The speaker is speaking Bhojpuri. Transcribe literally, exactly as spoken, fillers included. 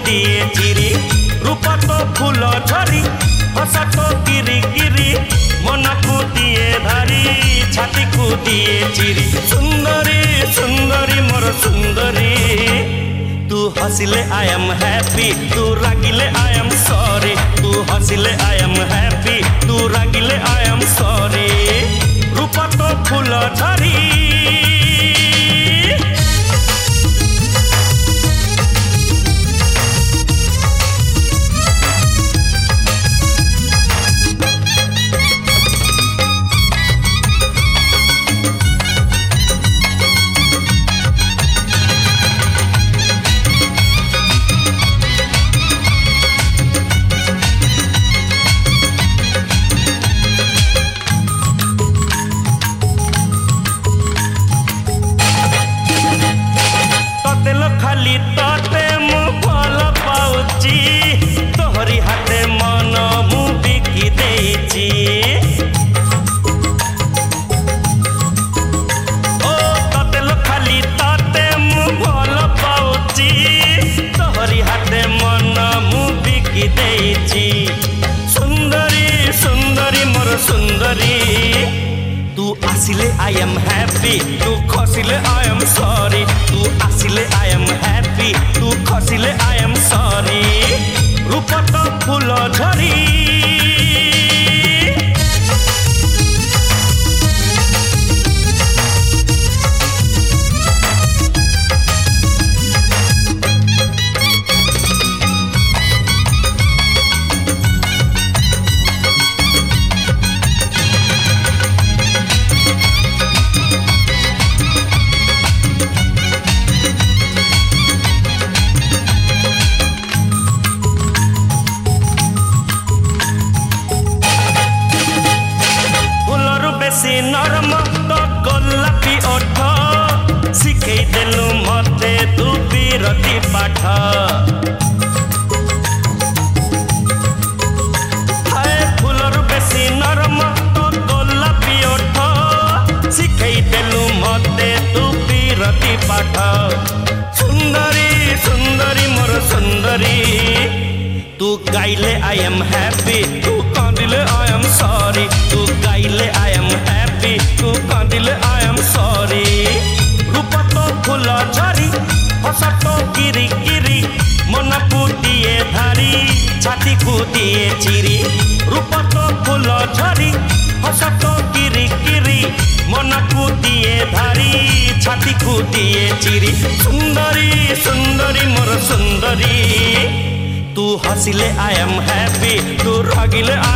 दिए चिरी रूप तो फूल झरी हसा तो गिरी गिरी मन को दिए धारी छाती को दिए चिरी सुंदरी सुंदरी मोर सुंदरी तू हसिले आई एम हैप्पी तू रागिले आई एम सॉरी तू हसिले आई एम हैप्पी तू रागिले आई एम सॉरी रूप तो फूल झरी खाली तोते मु भल पाउची तोहरी हाथे मन मु बिकी देइची ओ तोते लो खाली तोते मु भल पाउची तोहरी हाथे मन मु बिकी देइची सुंदरी सुंदरी मोर सुंदरी तू आसिले आई एम हैप्पी तू खसिले आई एम सॉरी तू आसिले आई एम हैप्पी तू खसिले आई एम सॉरी रूप तो फूल झरी बेसी नरम तो गोलापी ओठ शिखई देलु मते तू बीरती पाठ हाय फूलर बेसी नरम तो गोलापी ओठ शिखई देलु मते तू बीरती पाठ सुंदरी सुंदरी मोर सुंदरी तू गाइले आई एम हैप्पी तू कांदिले आई एम सॉरी तू गाइले आई एम हैप्पी तू कांदिले आई एम सॉरी रूप तो फूल झरी हस तो गिरी गिरी मन को दिए धारी छाती को दिए चिरी रूप तो फूल झरी हस तो गिरी गिरी मन को दिए धारी छाती को दिए चिरी सुंदरी सुंदरी मोर सुंदरी तू हसिले आई एम हैप्पी तू रागिले